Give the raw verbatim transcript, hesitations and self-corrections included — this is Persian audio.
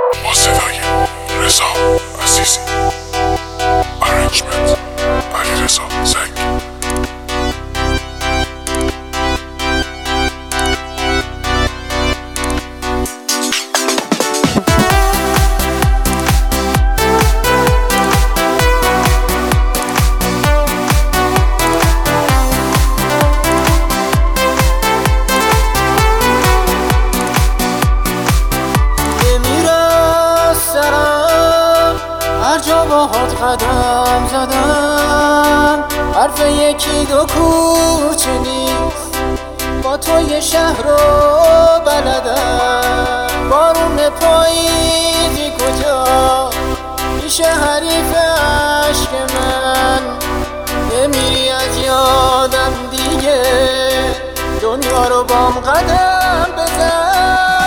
با صدای رضا عزیزی، ارنجمنت علی رضا زنگ. هر جا باهات قدم زدم حرف یکی دو کوچه نیست، با تو یه شهر رو بلدم. بارون پاییزی کجا میشه حریف عشق من؟ نمیری از یادم دیگه، دنیا رو بام قدم بزن.